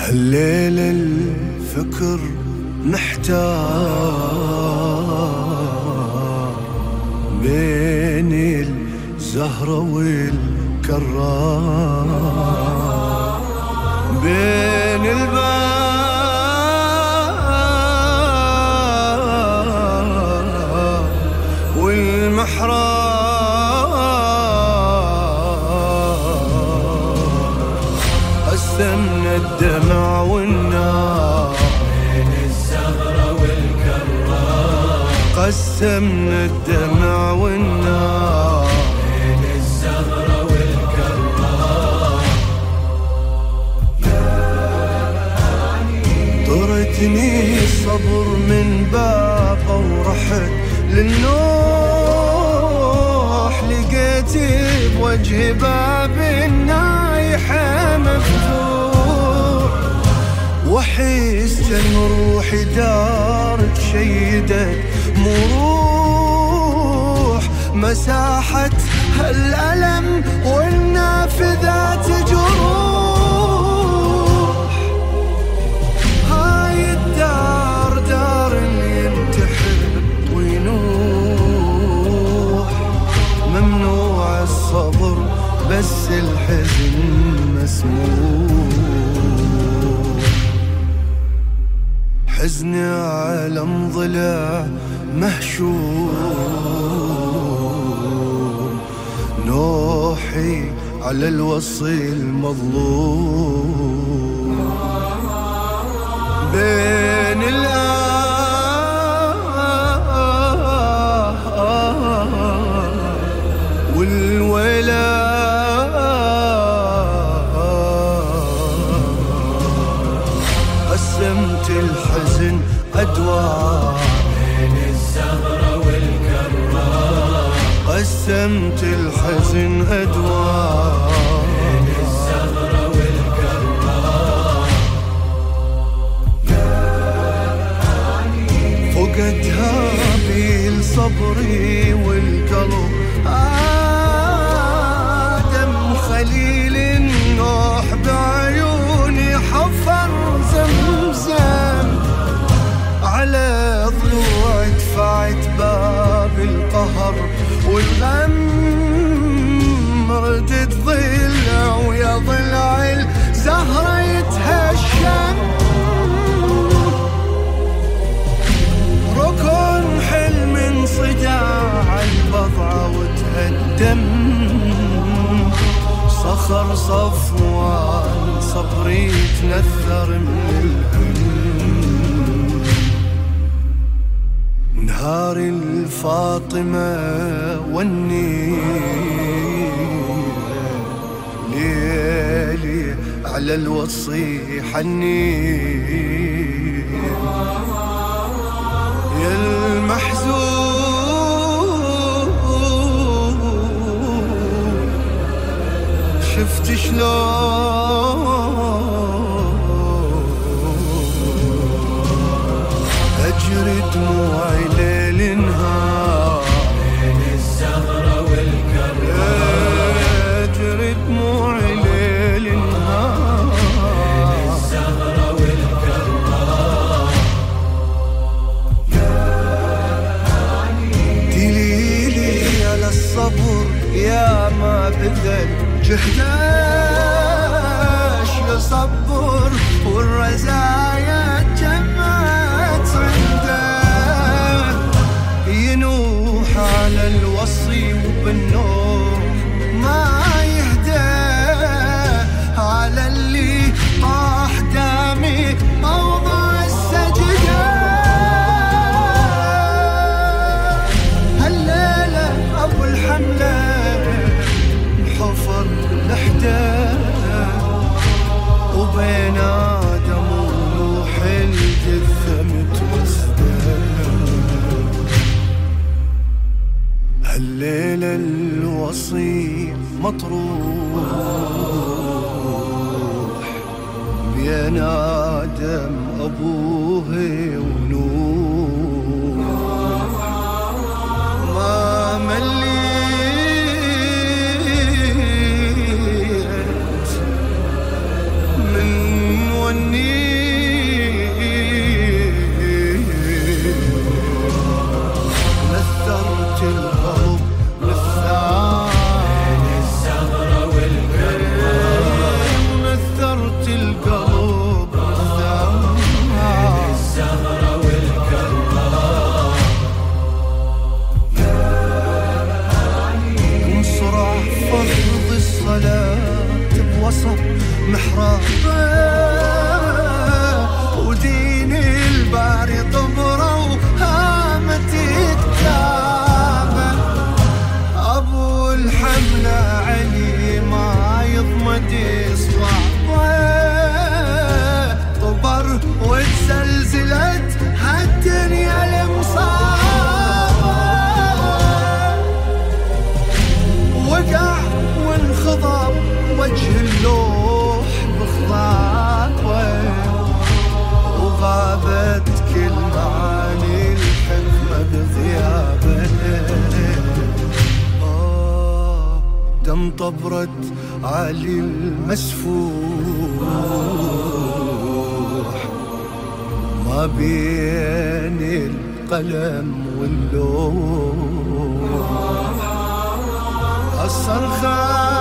هالليلة الفكر محتار بين الزهرة والكرار، بين الباب والمحراب. قسمنا الدمع والنار بين الزهرة والكرار، قسمنا الدمع والنار بين الزهرة والكرار. طرتني الصبر من بابه ورحت للنوح، لقيتي بوجه باب النايحة مفتوح، وحست ان روحي دارت شيدت مروح، مساحة هالألم والنافذات جروح. هاي الدار دار اللي ينتحب وينوح، ممنوع الصبر بس الحزن مسموح. حزني على ضلع مهشوم، نوحي على الوصي المظلوم، بين والولاء. قسمت الحزن أدوار بين الزهرة والكرار، قسمت الحزن أدوار بين الزهرة والكرار. فقدها بالصبري والقلب آدم خليل النوح، بعيوني حفر زمزم، على ضلوع دفعت باب القهر والغم، ردت ضلع ويا ضلع الزهرة يتهشم، ركن حلم صداع البضعة وتهدم، صخر صفوان صبري يتنثر من الهم. نهار الفاطمة والنيل، ليلي على الوصي حنين، يا المحزون شفت شلون أجري دموعي ليل نهار، بين الزهرة والكرار، أجري دموعي ليل نهار، بين الزهرة والكرار. دليلي على الصبر يا ما بذل جهداش يصبر، والرزايا جمعت عنده، ينوح على الوصي وبالنور ما يهدى، على اللي طاح دامي موضع السجدة. هالليلة أبو الحملة انحفر لحده، وبين آدم ونوح الجثة متوسدة. هالليلة الوصي مطروح، بين آدم أبوه ونوح، ما مليت من وني الصلاة بوسط محرابه، ودين الباري طبره وهامت كتابه. أبو الحملة علي ما يضمد إصبعه، طبر وتزلزلت هالدنيا المصابة، وقع وانخضب وجه اللوح بخضابه، وغابت كل معاني الحكمة بغيابه. دم طبرت علي المسفوح ما بين القلم واللوح، الصرخة